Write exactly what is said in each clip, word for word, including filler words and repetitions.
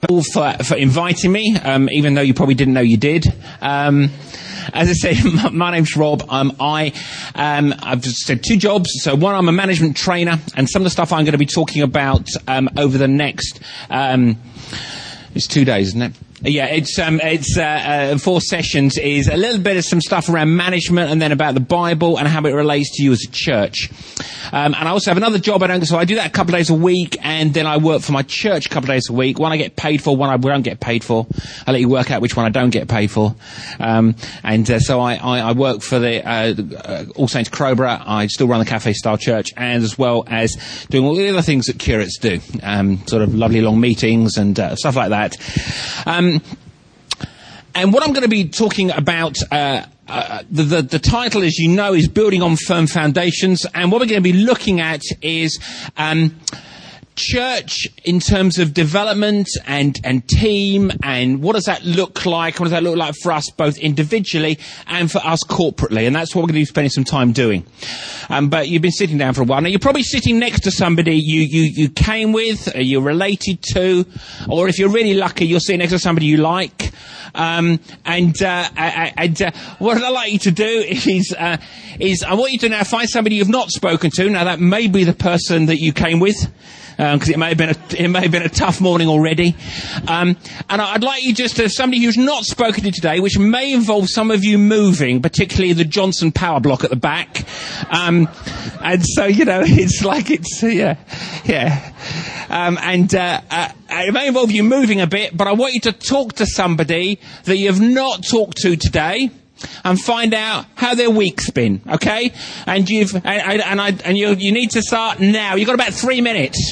for, for inviting me, um, even though you probably didn't know you did. Um, as I said, my, my name's Rob. Um, I, um, I've just said two jobs. So one, I'm a management trainer, and some of the stuff I'm going to be talking about um, over the next, um, it's two days, isn't it? Yeah, it's um, it's uh, uh, four sessions is a little bit of some stuff around management, and then about the Bible and how it relates to you as a church. Um, and I also have another job. I don't, so I do that a couple of days a week, and then I work for my church a couple of days a week. One I get paid for, one I don't get paid for. I'll let you work out which one I don't get paid for. Um, and uh, so I, I, I work for the uh, uh, All Saints Crowborough. I still run the Cafe Style Church, and as well as doing all the other things that curates do, um, sort of lovely long meetings and uh, stuff like that. Um, And what I'm going to be talking about, uh, uh, the, the, the title, as you know, is Building on Firm Foundations. And what we're going to be looking at is um, church in terms of development and, and team, and what does that look like? What does that look like for us both individually and for us corporately? And that's what we're going to be spending some time doing. Um, but you've been sitting down for a while. Now, you're probably sitting next to somebody you, you, you came with, or you're related to, or if you're really lucky, you're sitting next to somebody you like. Um, and, uh, and, uh, what I'd like you to do is, uh, is I want you to now find somebody you've not spoken to. Now, that may be the person that you came with, because um, it may have been a, it may have been a tough morning already. Um, and I'd like you just to, somebody who's not spoken to today, which may involve some of you moving, particularly the Johnson power block at the back. Um, and so, you know, it's like it's, uh, yeah, yeah. Um, and uh, uh, it may involve you moving a bit, but I want you to talk to somebody that you've not talked to today, and find out how their week's been, okay? And you've and, and I and you you need to start now. You've got about three minutes.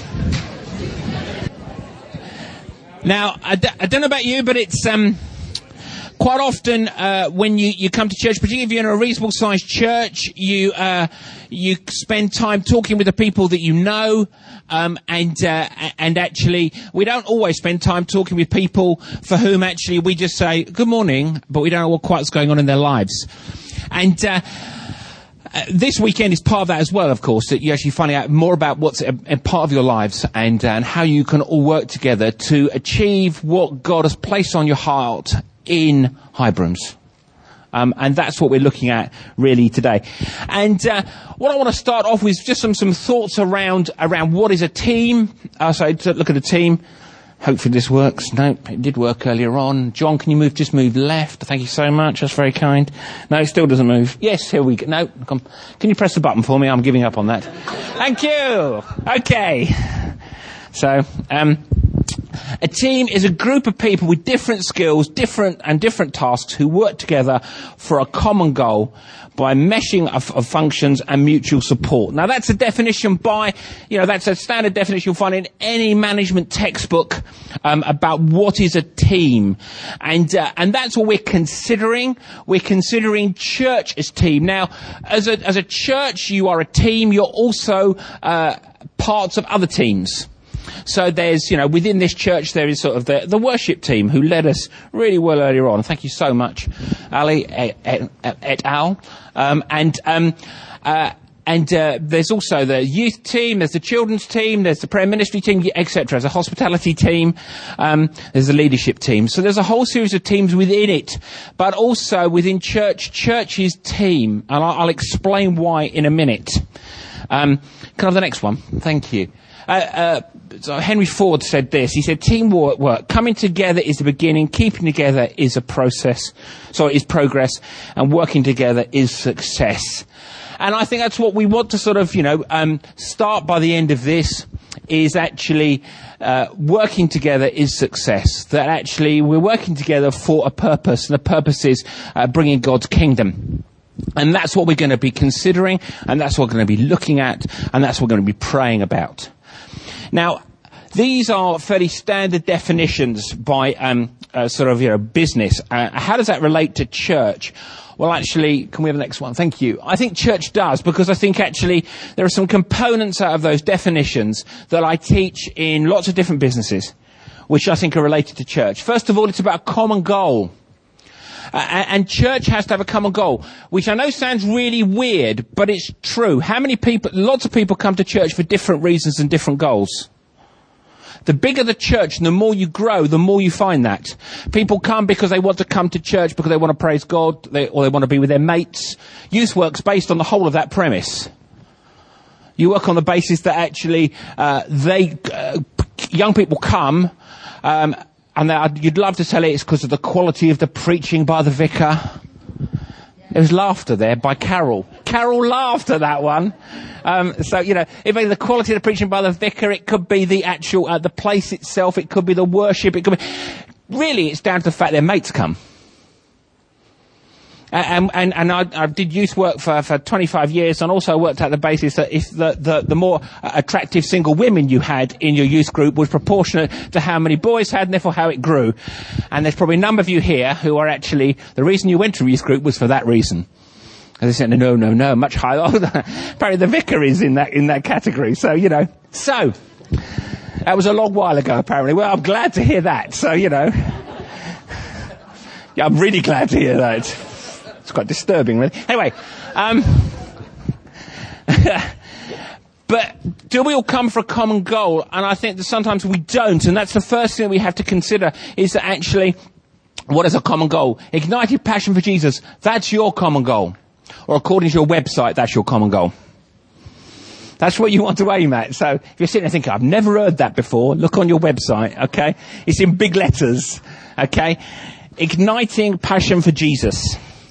Now, I, d- I don't know about you, but it's um. Quite often, uh, when you, you come to church, particularly if you're in a reasonable sized church, you, uh, you spend time talking with the people that you know, um, and, uh, and actually, we don't always spend time talking with people for whom actually we just say, good morning, but we don't know what quite is going on in their lives. And, uh, Uh, this weekend is part of that as well, of course, that you're actually finding out more about what's a, a part of your lives, and, uh, and how you can all work together to achieve what God has placed on your heart in Highbrooms. Um, and that's what we're looking at really today. And uh, what I want to start off with is just some, some thoughts around around what is a team. Uh, so to look at a team. Hopefully this works. No, it did work earlier on. John, can you move, just move left? Thank you so much. That's very kind. No, it still doesn't move. Yes, here we go. No, come. Can you press the button for me? I'm giving up on that. Thank you. Okay. So, um, a team is a group of people with different skills, different and different tasks who work together for a common goal by meshing of, of functions and mutual support. Now, that's a definition by, you know, that's a standard definition you'll find in any management textbook um, about what is a team. And uh, and that's what we're considering. We're considering church as team. Now, as a, as a church, you are a team. You're also uh, parts of other teams. So there's, you know, within this church there is sort of the, the worship team who led us really well earlier on. Thank you so much, Ali et, et, et al. Um, and um, uh, and uh, there's also the youth team, there's the children's team, there's the prayer ministry team, et cetera. There's a hospitality team, um, there's a leadership team. So there's a whole series of teams within it, but also within church, church is team, and I'll, I'll explain why in a minute. Um, can I have the next one? Thank you. Uh, uh, so Henry Ford said this. He said, teamwork, work, coming together is the beginning, keeping together is a process, so it is progress, and working together is success. And I think that's what we want to sort of, you know, um, start by the end of this, is actually uh, working together is success. That actually we're working together for a purpose, and the purpose is uh, bringing God's kingdom. And that's what we're going to be considering, and that's what we're going to be looking at, and that's what we're going to be praying about. Now, these are fairly standard definitions by um, uh, sort of, you know, business. Uh, how does that relate to church? Well, actually, can we have the next one? Thank you. I think church does, because I think actually there are some components out of those definitions that I teach in lots of different businesses, which I think are related to church. First of all, it's about a common goal. Uh, and church has to have a common goal, which I know sounds really weird, but it's true. How many people, lots of people come to church for different reasons and different goals. The bigger the church and the more you grow, the more you find that. People come because they want to come to church because they want to praise God, they, or they want to be with their mates. Youth work's based on the whole of that premise. You work on the basis that actually uh, they uh, young people come, um, and they, you'd love to tell it it's because of the quality of the preaching by the vicar. There was laughter there by Carol. Carol laughed at that one. Um, so, you know, if it's the quality of the preaching by the vicar, it could be the actual, uh, the place itself, it could be the worship, it could be... Really, it's down to the fact their mates come. And, and, and I, I did youth work for, for twenty-five years, and also worked out the basis that if the, the, the more attractive single women you had in your youth group was proportionate to how many boys had, and therefore how it grew. And there's probably a number of you here who are actually, the reason you went to a youth group was for that reason. And they said, no, no, no, much higher. Apparently the vicar is in that, in that category. So, you know, so, that was a long while ago, apparently. Well, I'm glad to hear that. So, you know, yeah, I'm really glad to hear that. It's quite disturbing, really. Anyway, um, but do we all come for a common goal? And I think that sometimes we don't. And that's the first thing we have to consider, is that actually, what is a common goal? Ignited passion for Jesus, that's your common goal. Or according to your website, that's your common goal. That's what you want to aim at. So if you're sitting there thinking, I've never heard that before, look on your website, okay? It's in big letters, okay? Igniting passion for Jesus.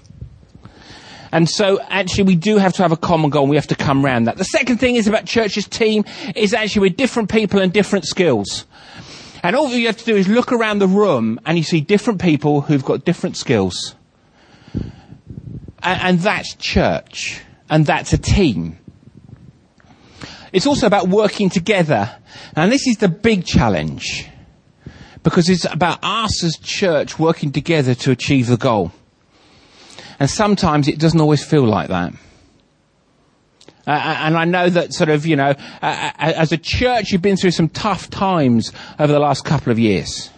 And so, actually, we do have to have a common goal, and we have to come round that. The second thing is about church's team, is actually with different people and different skills. And all you have to do is look around the room, and you see different people who've got different skills. And, and that's church. And that's a team. It's also about working together. And this is the big challenge. Because it's about us as church working together to achieve the goal. And sometimes it doesn't always feel like that. Uh, and I know that sort of, you know, uh, as a church, you've been through some tough times over the last couple of years.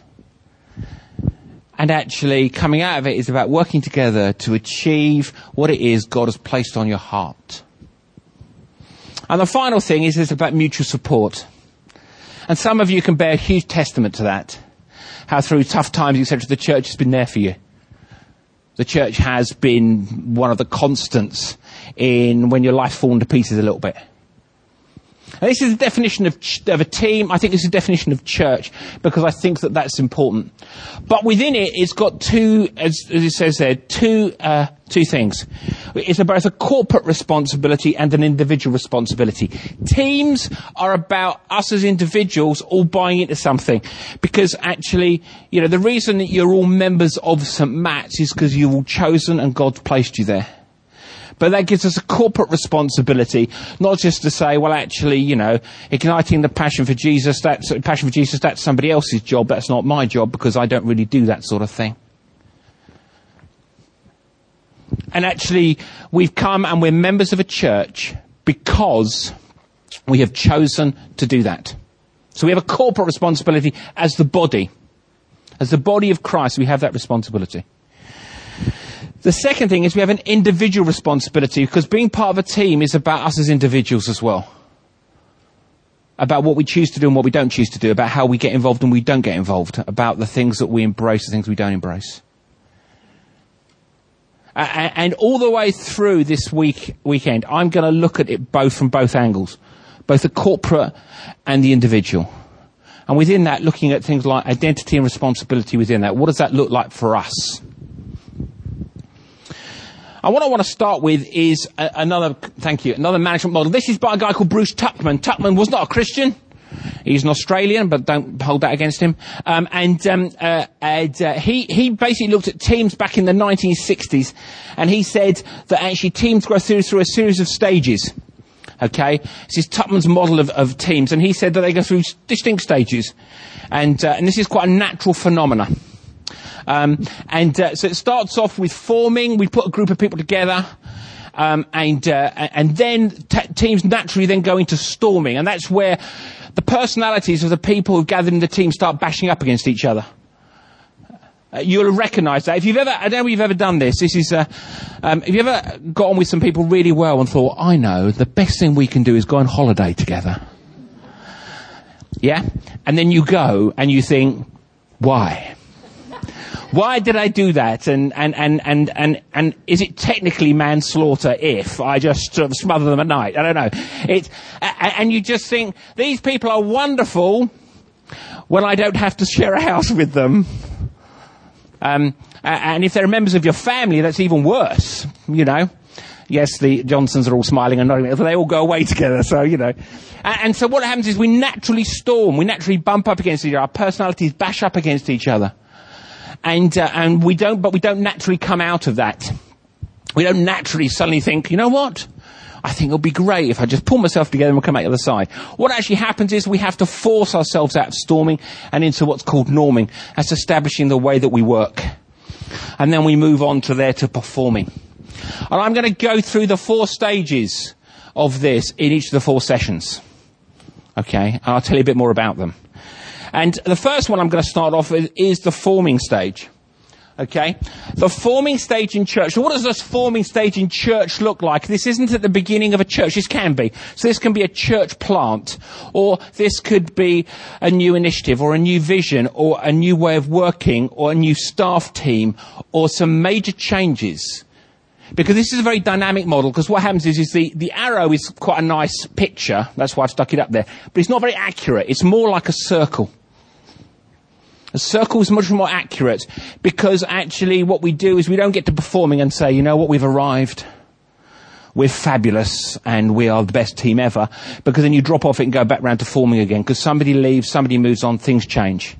And actually, coming out of it is about working together to achieve what it is God has placed on your heart. And the final thing is it's about mutual support. And some of you can bear a huge testament to that. How through tough times, et cetera, the church has been there for you. The church has been one of the constants in when your life's fallen to pieces a little bit. And this is the definition of, ch- of a team. I think this is the definition of church, because I think that that's important. But within it, it's got two, as, as it says there, two uh, two things. It's about a corporate responsibility and an individual responsibility. Teams are about us as individuals all buying into something. Because actually, you know, the reason that you're all members of Saint Matt's is because you're all chosen and God's placed you there. But that gives us a corporate responsibility, not just to say, well, actually, you know, igniting the passion for Jesus, that's passion for Jesus, that's somebody else's job. That's not my job, because I don't really do that sort of thing. And actually, we've come and we're members of a church because we have chosen to do that. So we have a corporate responsibility as the body. As the body of Christ, we have that responsibility. The second thing is we have an individual responsibility, because being part of a team is about us as individuals as well. About what we choose to do and what we don't choose to do, about how we get involved and we don't get involved, about the things that we embrace and things we don't embrace. Uh, and all the way through this week weekend, I'm going to look at it both from both angles, both the corporate and the individual. And within that, looking at things like identity and responsibility within that. What does that look like for us? And what I want to start with is a, another, thank you, another management model. This is by a guy called Bruce Tuckman. Tuckman was not a Christian. He's an Australian, but don't hold that against him. Um, and um, uh, and uh, he, he basically looked at teams back in the nineteen sixties, and he said that actually teams go through, through a series of stages. Okay? This is Tuckman's model of, of teams, and he said that they go through distinct stages. And, uh, and this is quite a natural phenomenon. Um, and uh, so it starts off with forming. We put a group of people together, um, and uh, and then t- teams naturally then go into storming, and that's where the personalities of the people who've gathered in the team start bashing up against each other. Uh, you'll recognise that if you've ever. I don't know if you've ever done this. This is. Uh, um, have you ever got on with some people really well and thought, I know the best thing we can do is go on holiday together. Yeah? And then you go and you think, why? Why did I do that? And, and, and, and, and, and is it technically manslaughter if I just sort of smother them at night? I don't know. It, and you just think, these people are wonderful when I don't have to share a house with them. Um, and if they're members of your family, that's even worse, you know. Yes, the Johnsons are all smiling and nodding, but they all go away together, so, you know. And, and so what happens is we naturally storm, we naturally bump up against each other, our personalities bash up against each other. And, uh, and we don't, but we don't naturally come out of that. We don't naturally suddenly think, you know what? I think it'll be great if I just pull myself together and we'll come out the other side. What actually happens is we have to force ourselves out of storming and into what's called norming. That's establishing the way that we work. And then we move on to there to performing. And I'm going to go through the four stages of this in each of the four sessions. Okay, and I'll tell you a bit more about them. And the first one I'm going to start off with is the forming stage. Okay, the forming stage in church. So what does this forming stage in church look like? This isn't at the beginning of a church. This can be. So this can be a church plant, or this could be a new initiative, or a new vision, or a new way of working, or a new staff team, or some major changes. Because this is a very dynamic model, because what happens is, is the, the arrow is quite a nice picture. That's why I've stuck it up there. But it's not very accurate. It's more like a circle. A circle is much more accurate, because actually what we do is we don't get to performing and say, you know what, we've arrived. We're fabulous and we are the best team ever. Because then you drop off it and go back round to forming again, because somebody leaves, somebody moves on, things change.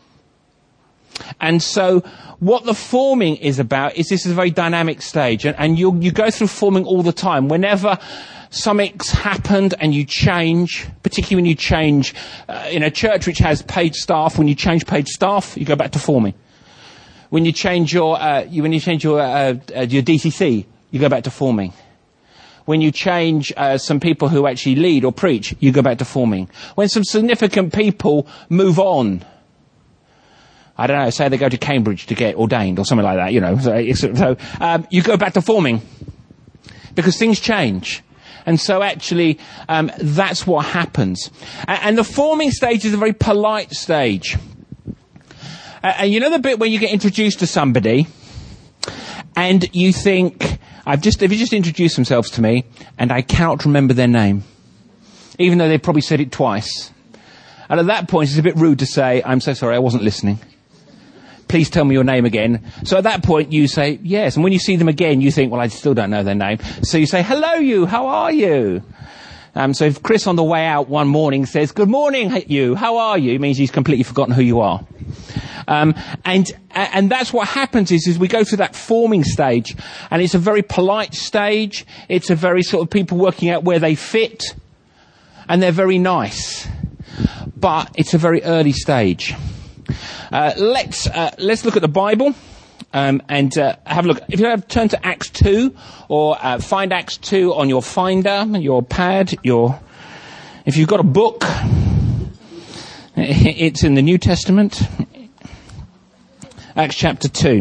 And so what the forming is about is this is a very dynamic stage, and, and you you go through forming all the time. Whenever something's happened and you change, particularly when you change uh, in a church which has paid staff, when you change paid staff, you go back to forming. When you change your uh, you, when you change your uh, uh, your D C C, you go back to forming. When you change uh, some people who actually lead or preach, you go back to forming. When some significant people move on, I don't know, say they go to Cambridge to get ordained or something like that, you know. So, so um, you go back to forming because things change. And so actually, um, that's what happens. And, and the forming stage is a very polite stage. Uh, and you know the bit where you get introduced to somebody and you think, I've just, they've just introduced themselves to me and I cannot remember their name, even though they've probably said it twice. And at that point, it's a bit rude to say, I'm so sorry, I wasn't listening. Please tell me your name again. So at that point you say, yes. And when you see them again, you think, well, I still don't know their name. So you say, hello you, how are you? Um, so if Chris on the way out one morning says, good morning you, how are you? It means he's completely forgotten who you are. Um, and, and that's what happens is, is we go through that forming stage, and it's a very polite stage. It's a very sort of people working out where they fit, and they're very nice. But it's a very early stage. Uh, let's uh, let's look at the Bible um, and uh, have a look. If you have turn to Acts two, or uh, find Acts two on your Finder, your pad, your if you've got a book, it's in the New Testament. Acts chapter two.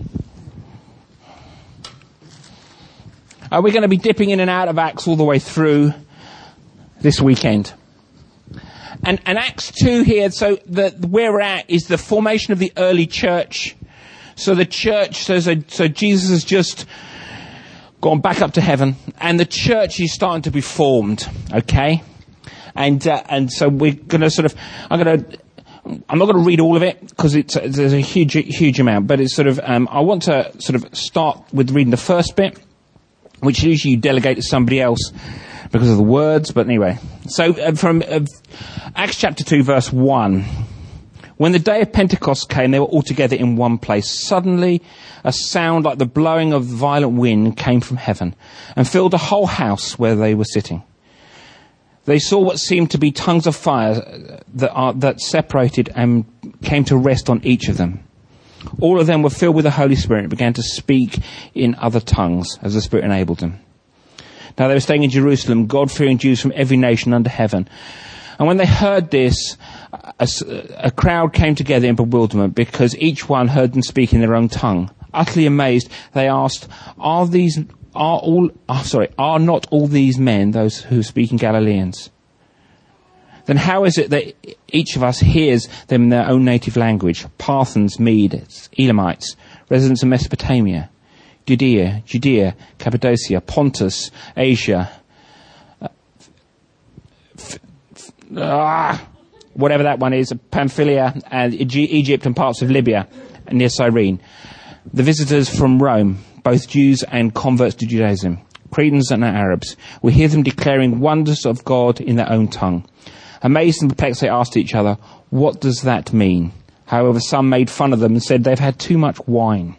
Uh, we're going to be dipping in and out of Acts all the way through this weekend. And, and Acts two here, so the, where we're at is the formation of the early church. So the church, so, so, so Jesus has just gone back up to heaven, and the church is starting to be formed, okay? And, uh, and so we're going to sort of, I'm going to, I'm not going to read all of it, because it's, there's a huge, huge amount, but it's sort of, um, I want to sort of start with reading the first bit, which usually you delegate to somebody else because of the words, but anyway. So uh, from uh, Acts chapter two, verse one. When the day of Pentecost came, they were all together in one place. Suddenly, a sound like the blowing of violent wind came from heaven and filled the whole house where they were sitting. They saw what seemed to be tongues of fire that, are, that separated and came to rest on each of them. All of them were filled with the Holy Spirit and began to speak in other tongues as the Spirit enabled them. Now they were staying in Jerusalem, God-fearing Jews from every nation under heaven. And when they heard this, a, a crowd came together in bewilderment, because each one heard them speak in their own tongue. Utterly amazed, they asked, "Are these, are all, oh, sorry, are not all these men those who speak in Galileans?" then how is it that each of us hears them in their own native language? Parthens, Medes, Elamites, residents of Mesopotamia, Judea, Judea, Cappadocia, Pontus, Asia, uh, f- f- ah, whatever that one is, Pamphylia, and Egypt and parts of Libya near Cyrene. The visitors from Rome, both Jews and converts to Judaism, Cretans and Arabs. We hear them declaring wonders of God in their own tongue. Amazed and perplexed, they asked each other, what does that mean? However, some made fun of them and said they've had too much wine.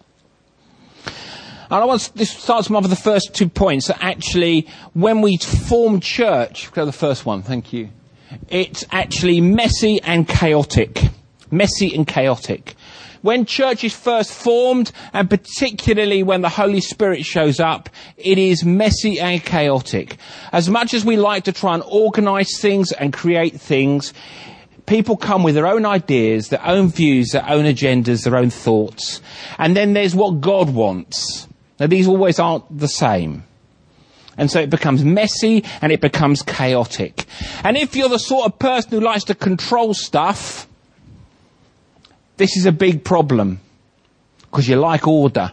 And I want this starts off with the first two points. That actually, when we form church, go to the first one, thank you. It's actually messy and chaotic. Messy and chaotic. When church is first formed, and particularly when the Holy Spirit shows up, it is messy and chaotic. As much as we like to try and organise things and create things, people come with their own ideas, their own views, their own agendas, their own thoughts. And then there's what God wants. Now, these always aren't the same. And so it becomes messy and it becomes chaotic. And if you're the sort of person who likes to control stuff, this is a big problem. Because you like order.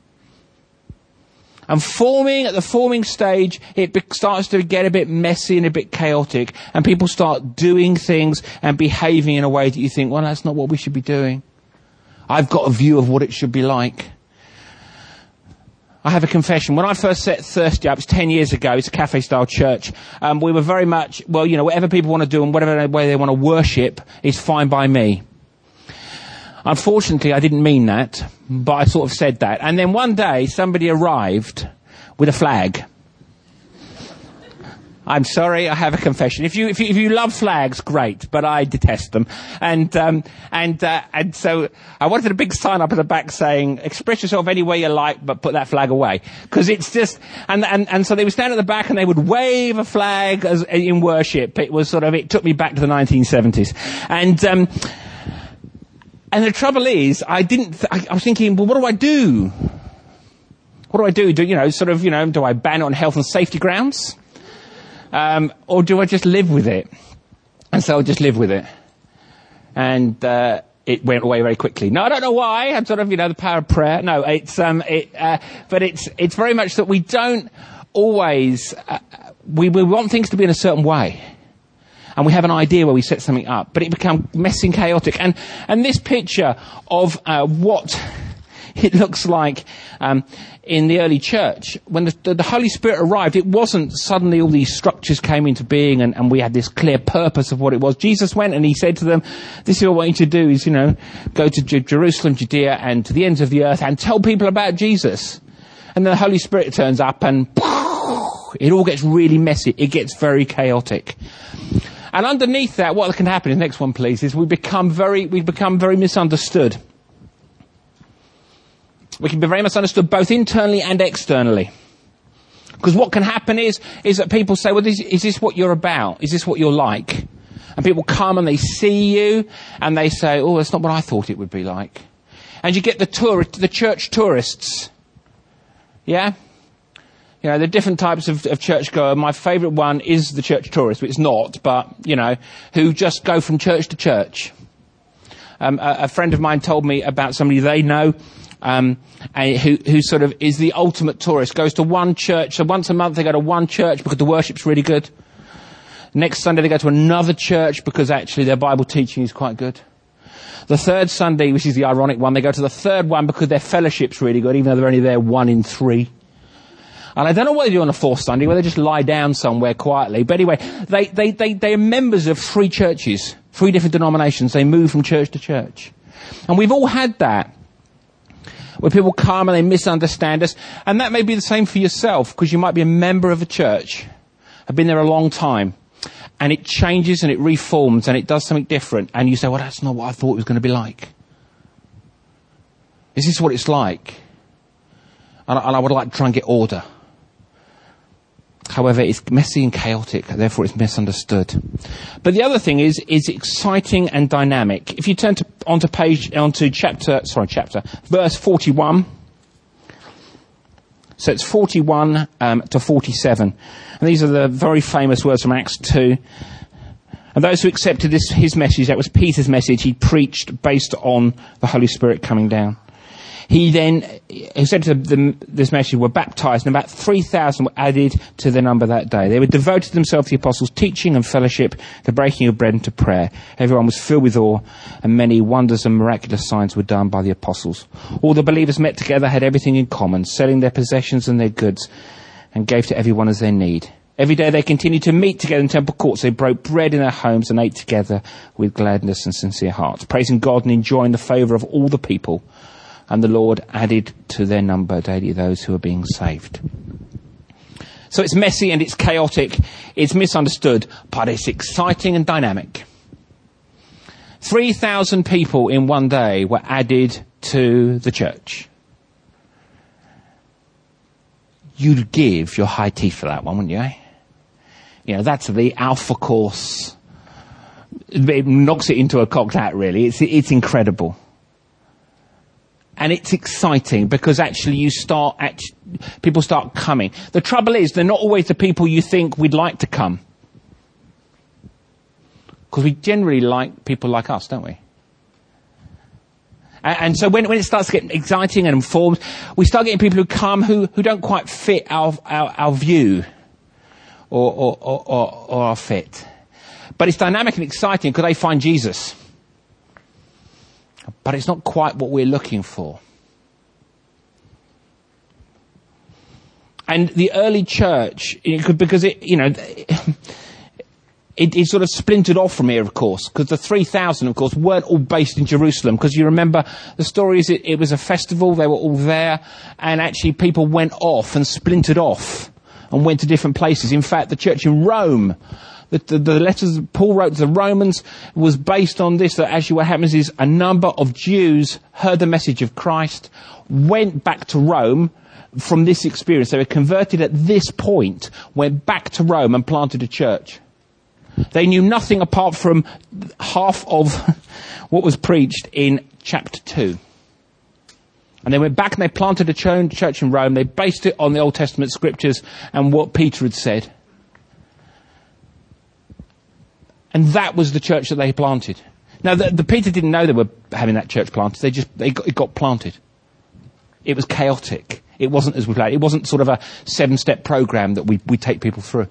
And forming, at the forming stage, it be- starts to get a bit messy and a bit chaotic. And people start doing things and behaving in a way that you think, well, that's not what we should be doing. I've got a view of what it should be like. I have a confession. When I first set Thirsty up, it was ten years ago, it's a cafe-style church, um, we were very much, well, you know, whatever people want to do and whatever way they want to worship is fine by me. Unfortunately, I didn't mean that, but I sort of said that. And then one day, somebody arrived with a flag. I'm sorry, I have a confession. If you if you, if you love flags, great, but I detest them. And um, and uh, and so I wanted a big sign up at the back saying, "Express yourself any way you like, but put that flag away," because it's just. And and and so they would stand at the back and they would wave a flag as in worship. It was sort of. It took me back to the nineteen seventies, and. Um, And the trouble is, I didn't. Th- I, I was thinking, well, what do I do? What do I do? Do you know, sort of, you know, do I ban it on health and safety grounds, um, or do I just live with it? And so I just live with it, and uh, it went away very quickly. No, I don't know why. I'm sort of, you know, the power of prayer. No, it's um, it, uh, but it's it's very much that we don't always uh, we we want things to be in a certain way. And we have an idea where we set something up, but it becomes messy and chaotic. And and this picture of uh, what it looks like um, in the early church, when the, the, the Holy Spirit arrived, it wasn't suddenly all these structures came into being and, and we had this clear purpose of what it was. Jesus went and he said to them, this is what I want you to do is, you know, go to J- Jerusalem, Judea, and to the ends of the earth and tell people about Jesus. And then the Holy Spirit turns up and it all gets really messy. It gets very chaotic. And underneath that, what can happen, the next one please, is we become very, we become very misunderstood. We can be very misunderstood both internally and externally. Because what can happen is, is that people say, well, is, is this what you're about? Is this what you're like? And people come and they see you and they say, oh, that's not what I thought it would be like. And you get the tour, the church tourists. Yeah? You know, there are different types of, of churchgoer. My favourite one is the church tourist, which is not, but, you know, who just go from church to church. Um, a, a friend of mine told me about somebody they know, um, and who, who sort of is the ultimate tourist, goes to one church. So once a month they go to one church because the worship's really good. Next Sunday they go to another church because actually their Bible teaching is quite good. The third Sunday, which is the ironic one, they go to the third one because their fellowship's really good, even though they're only there one in three. And I don't know what they do on the fourth Sunday, whether they just lie down somewhere quietly. But anyway, they, they, they, they are members of three churches, three different denominations. They move from church to church. And we've all had that, where people come and they misunderstand us. And that may be the same for yourself, because you might be a member of a church, have been there a long time, and it changes and it reforms and it does something different. And you say, well, that's not what I thought it was going to be like. Is this what it's like? And I, and I would like to try and get order. However, it's messy and chaotic, therefore it's misunderstood. But the other thing is, is exciting and dynamic. If you turn to, onto page, onto chapter, sorry, chapter, verse forty-one. So it's forty-one um, to forty-seven. And these are the very famous words from Acts two. And those who accepted this, his message, that was Peter's message, he preached based on the Holy Spirit coming down. He then accepted the, this message, were baptized, and about three thousand were added to the number that day. They were devoted themselves to the apostles' teaching and fellowship, the breaking of bread and to prayer. Everyone was filled with awe, and many wonders and miraculous signs were done by the apostles. All the believers met together, had everything in common, selling their possessions and their goods, and gave to everyone as their need. Every day they continued to meet together in temple courts. They broke bread in their homes and ate together with gladness and sincere hearts, praising God and enjoying the favour of all the people. And the Lord added to their number daily those who are being saved. So it's messy and it's chaotic. It's misunderstood, but it's exciting and dynamic. three thousand people in one day were added to the church. You'd give your high teeth for that one, wouldn't you? Eh? You know, that's the alpha course. It knocks it into a cocked hat, really. It's, it's incredible. And it's exciting because actually you start, actually, people start coming. The trouble is, they're not always the people you think we'd like to come. Because we generally like people like us, don't we? And, and so when, when it starts getting exciting and informed, we start getting people who come who, who don't quite fit our, our, our view or, or, or, or, or our fit. But it's dynamic and exciting because they find Jesus. But it's not quite what we're looking for. And the early church, it could, because it, you know, it, it sort of splintered off from here, of course, because the three thousand, of course, weren't all based in Jerusalem. Because you remember the story is it, it was a festival, they were all there, and actually people went off and splintered off and went to different places. In fact, the church in Rome, The, the, the letters Paul wrote to the Romans was based on this, that actually what happens is a number of Jews heard the message of Christ, went back to Rome from this experience. They were converted at this point, went back to Rome and planted a church. They knew nothing apart from half of what was preached in chapter two. And they went back and they planted a church in Rome. They based it on the Old Testament scriptures and what Peter had said. And that was the church that they planted. Now, the, the Peter didn't know they were having that church planted. They just, they got, it got planted. It was chaotic. It wasn't as we planned. It wasn't sort of a seven-step program that we, we take people through.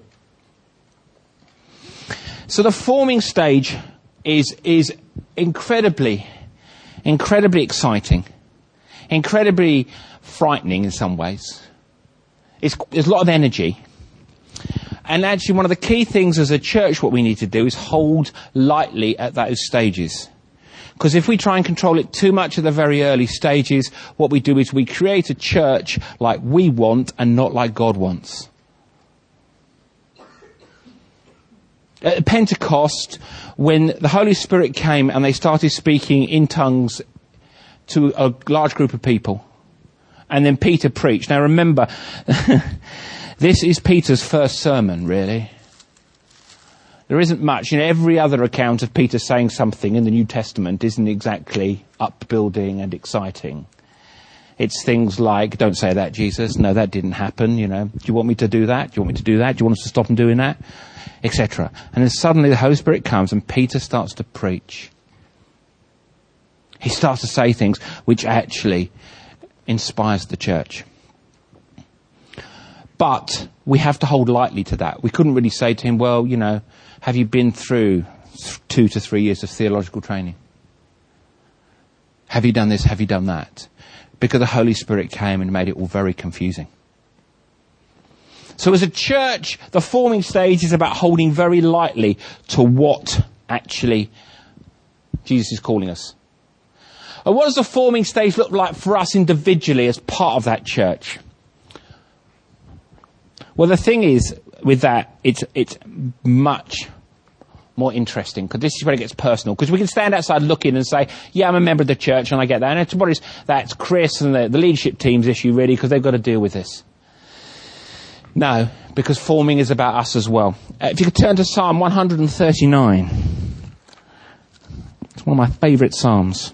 So the forming stage is, is incredibly, incredibly exciting, incredibly frightening in some ways. It's, there's a lot of energy. And actually one of the key things as a church what we need to do is hold lightly at those stages. Because if we try and control it too much at the very early stages, what we do is we create a church like we want and not like God wants. At Pentecost, when the Holy Spirit came and they started speaking in tongues to a large group of people, and then Peter preached. Now remember, this is Peter's first sermon, really. There isn't much. You know, every other account of Peter saying something in the New Testament isn't exactly upbuilding and exciting. It's things like, don't say that, Jesus. No, that didn't happen. You know, do you want me to do that? Do you want me to do that? Do you want us to stop him doing that? Etc. And then suddenly the Holy Spirit comes and Peter starts to preach. He starts to say things which actually inspires the church. But we have to hold lightly to that. We couldn't really say to him, well, you know, have you been through two to three years of theological training? Have you done this? Have you done that? Because the Holy Spirit came and made it all very confusing. So as a church, the forming stage is about holding very lightly to what actually Jesus is calling us. And what does the forming stage look like for us individually as part of that church? Well, the thing is, with that, it's it's much more interesting, because this is where it gets personal. Because we can stand outside looking and say, yeah, I'm a member of the church, and I get that. And it's, what is, that's Chris and the, the leadership team's issue, really, because they've got to deal with this. No, because forming is about us as well. Uh, if you could turn to Psalm one thirty-nine. It's one of my favourite psalms.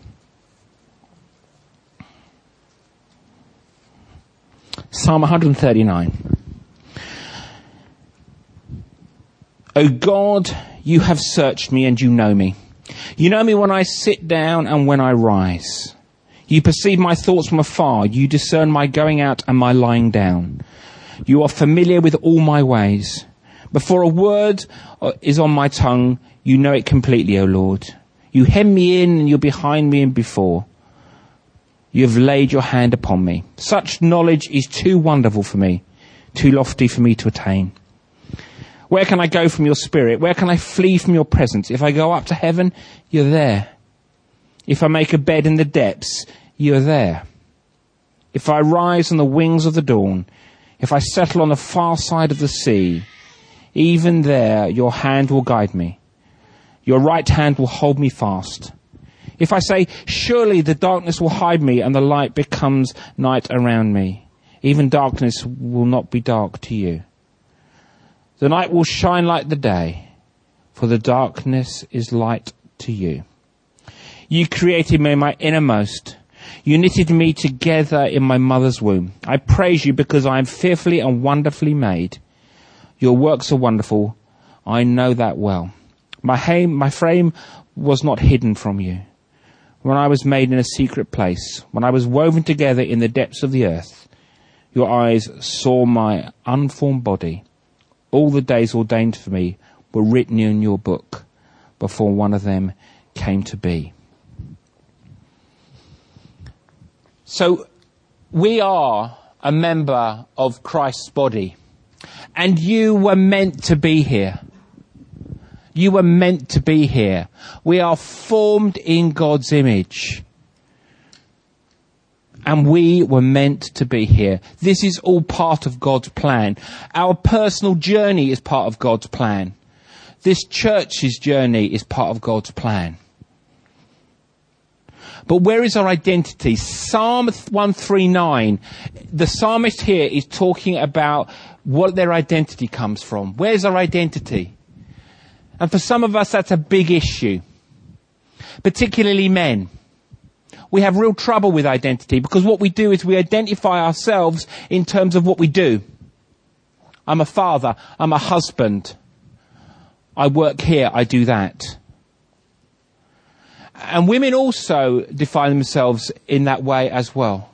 Psalm one thirty-nine. O God, you have searched me and you know me. You know me when I sit down and when I rise. You perceive my thoughts from afar. You discern my going out and my lying down. You are familiar with all my ways. Before a word is on my tongue, you know it completely, O Lord. You hem me in and you're behind me and before. You have laid your hand upon me. Such knowledge is too wonderful for me, too lofty for me to attain. Where can I go from your spirit? Where can I flee from your presence? If I go up to heaven, you're there. If I make a bed in the depths, you're there. If I rise on the wings of the dawn, if I settle on the far side of the sea, even there your hand will guide me. Your right hand will hold me fast. If I say, surely the darkness will hide me and the light becomes night around me, even darkness will not be dark to you. The night will shine like the day, for the darkness is light to you. You created me in my innermost. You knitted me together in my mother's womb. I praise you because I am fearfully and wonderfully made. Your works are wonderful. I know that well. My, ha- my frame was not hidden from you. When I was made in a secret place, when I was woven together in the depths of the earth, your eyes saw my unformed body. All the days ordained for me were written in your book before one of them came to be. So we are a member of Christ's body, and you were meant to be here. You were meant to be here. We are formed in God's image. And we were meant to be here. This is all part of God's plan. Our personal journey is part of God's plan. This church's journey is part of God's plan. But where is our identity? Psalm one thirty-nine, the psalmist here is talking about what their identity comes from. Where's our identity? And for some of us, that's a big issue, particularly men. We have real trouble with identity because what we do is we identify ourselves in terms of what we do. I'm a father. I'm a husband. I work here. I do that. And women also define themselves in that way as well,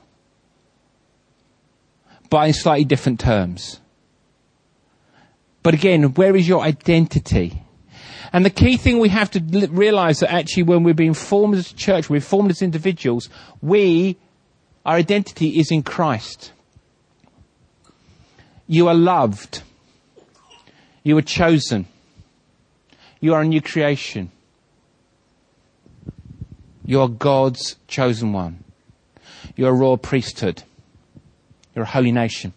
but in slightly different terms. But again, where is your identity? And the key thing we have to realize that actually when we're being formed as a church, we're formed as individuals, we, our identity is in Christ. You are loved. You are chosen. You are a new creation. You are God's chosen one. You're a royal priesthood. You're a holy nation.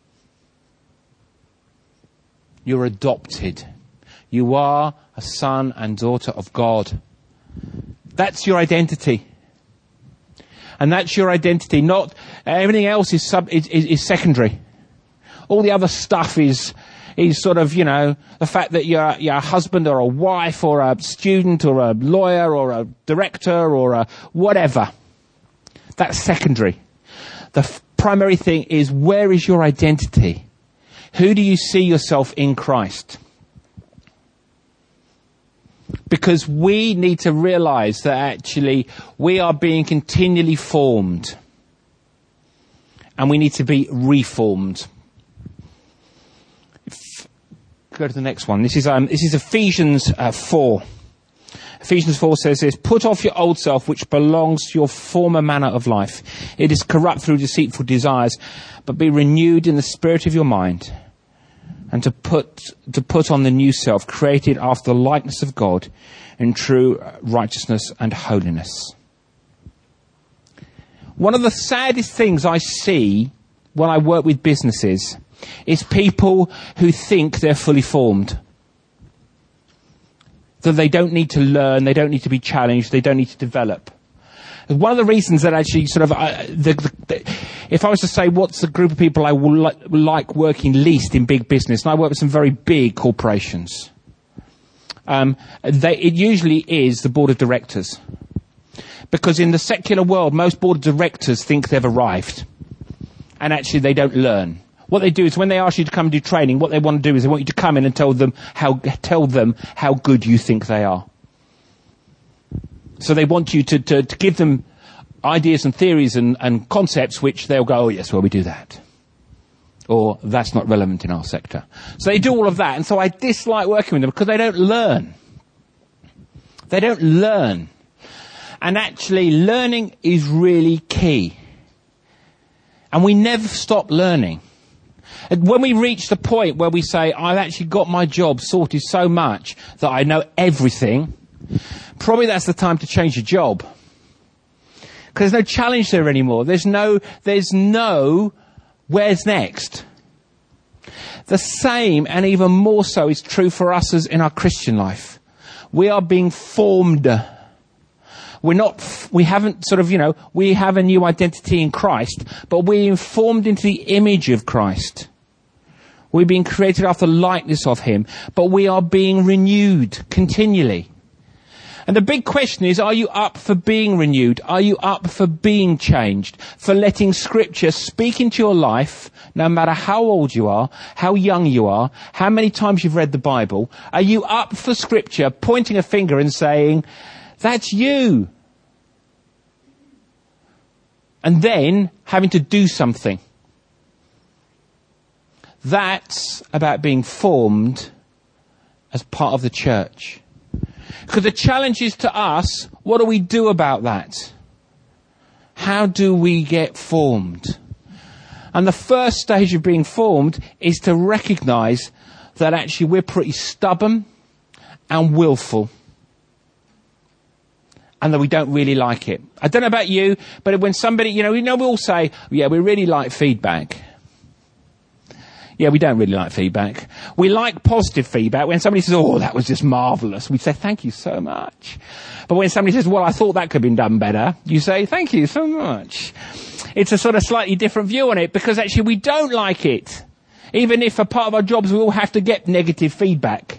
You're adopted. You are a son and daughter of God. That's your identity. And that's your identity. Not everything else is sub is, is, is secondary. All the other stuff is is sort of, you know, the fact that you're you're a husband or a wife or a student or a lawyer or a director or a whatever. That's secondary. The f- primary thing is, where is your identity? Who do you see yourself in Christ? Because we need to realize that actually we are being continually formed. And we need to be reformed. If, go to the next one. This is um, this is Ephesians uh, four. Ephesians four says this: put off your old self, which belongs to your former manner of life. It is corrupt through deceitful desires, but be renewed in the spirit of your mind. And to put to put on the new self, created after the likeness of God in true righteousness and holiness. One of the saddest things I see when I work with businesses is people who think they're fully formed. That they don't need to learn, they don't need to be challenged, they don't need to develop. One of the reasons that actually sort of, uh, the, the, the, if I was to say what's the group of people I will li- like working least in big business, and I work with some very big corporations, um, they, it usually is the board of directors. Because in the secular world, most board of directors think they've arrived. And actually they don't learn. What they do is when they ask you to come and do training, what they want to do is they want you to come in and tell them how, tell them how good you think they are. So they want you to, to, to give them ideas and theories and, and concepts which they'll go, oh yes, well we do that. Or that's not relevant in our sector. So they do all of that, and so I dislike working with them because they don't learn. They don't learn. And actually learning is really key. And we never stop learning. And when we reach the point where we say, I've actually got my job sorted so much that I know everything, probably that's the time to change your job. Because there's no challenge there anymore. There's no, there's no, where's next? The same and even more so is true for us as in our Christian life. We are being formed. We're not, we haven't sort of, you know, we have a new identity in Christ, but we're informed into the image of Christ. We're being created after the likeness of him, but we are being renewed continually. And the big question is, are you up for being renewed? Are you up for being changed? For letting Scripture speak into your life, no matter how old you are, how young you are, how many times you've read the Bible? Are you up for Scripture pointing a finger and saying, that's you? And then having to do something. That's about being formed as part of the church. Because the challenge is to us, what do we do about that? How do we get formed? And the first stage of being formed is to recognize that actually we're pretty stubborn and willful. And that we don't really like it. I don't know about you, but when somebody, you know, you know, we all say, yeah, we really like feedback. Yeah, we don't really like feedback. We like positive feedback. When somebody says, oh, that was just marvellous, we say, thank you so much. But when somebody says, well, I thought that could have been done better, you say, thank you so much. It's a sort of slightly different view on it, because actually we don't like it. Even if a part of our jobs we all have to get negative feedback.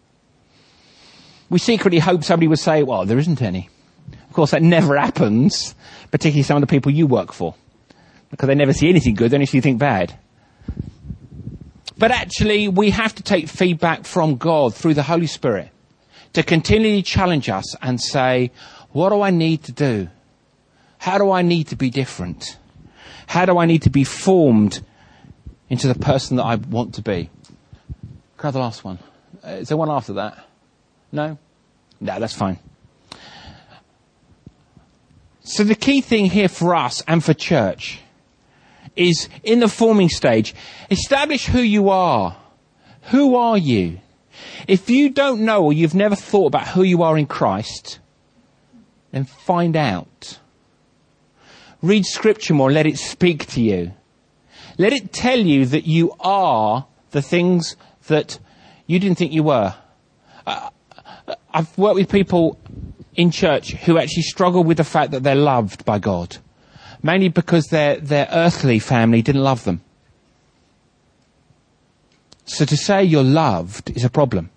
We secretly hope somebody would say, well, there isn't any. Of course, that never happens, particularly some of the people you work for. Because they never see anything good, they only see anything bad. But actually, we have to take feedback from God through the Holy Spirit to continually challenge us and say, what do I need to do? How do I need to be different? How do I need to be formed into the person that I want to be? Can I have the last one? Uh, is there one after that? No? No, that's fine. So the key thing here for us and for church is, in the forming stage, establish who you are. Who are you? If you don't know, or you've never thought about who you are in Christ, then find out. Read Scripture more, let it speak to you. Let it tell you that you are the things that you didn't think you were. Uh, I've worked with people in church who actually struggle with the fact that they're loved by God. Mainly because their, their earthly family didn't love them. So to say you're loved is a problem.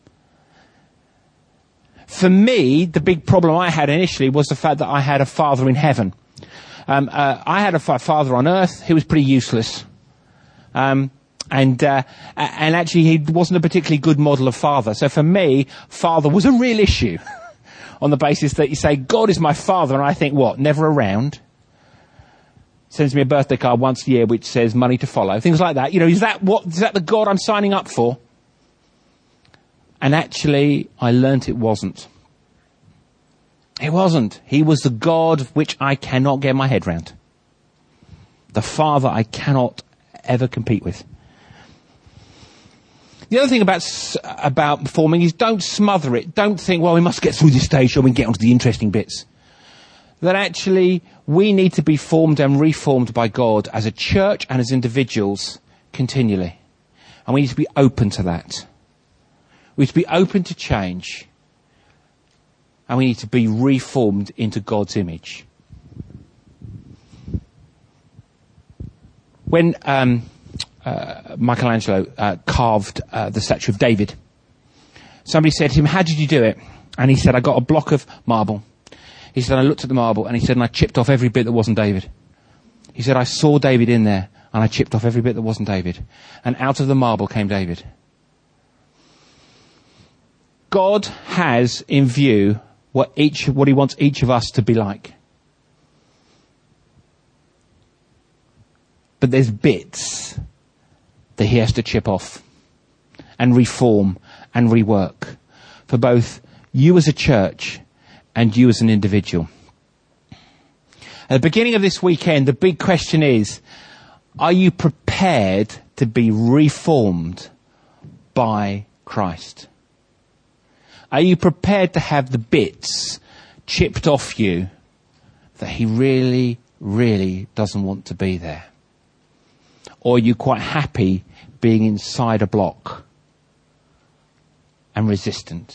For me, the big problem I had initially was the fact that I had a father in heaven. Um, uh, I had a fa- father on earth who was pretty useless. Um, and, uh, and actually he wasn't a particularly good model of father. So for me, father was a real issue. On the basis that you say, God is my father, and I think, what, never around? Sends me a birthday card once a year which says money to follow. Things like that. You know, is that what, is that the God I'm signing up for? And actually, I learnt it wasn't. It wasn't. He was the God which I cannot get my head round. The Father I cannot ever compete with. The other thing about about forming is don't smother it. Don't think, well, we must get through this stage so we can get on to the interesting bits. That actually we need to be formed and reformed by God as a church and as individuals continually. And we need to be open to that. We need to be open to change. And we need to be reformed into God's image. When um, uh, Michelangelo uh, carved uh, the statue of David, somebody said to him, how did you do it? And he said, I got a block of marble. He said, I looked at the marble, and he said, and I chipped off every bit that wasn't David. He said, I saw David in there. And I chipped off every bit that wasn't David. And out of the marble came David. God has in view what each, what he wants each of us to be like. But there's bits that he has to chip off and reform and rework for both you as a church and you as an individual. At the beginning of this weekend, the big question is, are you prepared to be reformed by Christ? Are you prepared to have the bits chipped off you that he really, really doesn't want to be there? Or are you quite happy being inside a block and resistant?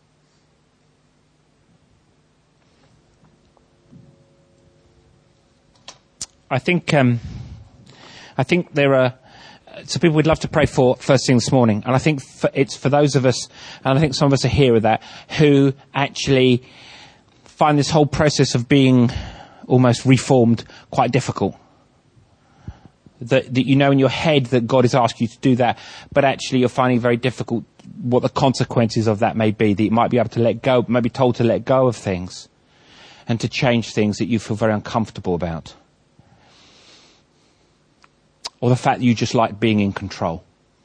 I think um, I think there are some people we'd love to pray for first thing this morning, and I think for, it's for those of us, and I think some of us are here with that, who actually find this whole process of being almost reformed quite difficult. That, that you know in your head that God has asked you to do that, but actually you're finding it very difficult what the consequences of that may be, that you might be able to let go, might be told to let go of things and to change things that you feel very uncomfortable about. Or the fact that you just like being in control.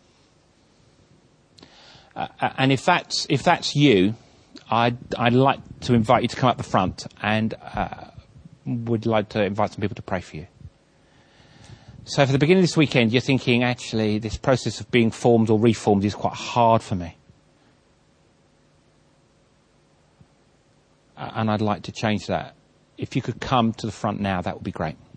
Uh, and if that's, if that's you, I'd, I'd like to invite you to come up the front and uh, would like to invite some people to pray for you. So for the beginning of this weekend, you're thinking, actually, this process of being formed or reformed is quite hard for me. And I'd like to change that. If you could come to the front now, that would be great.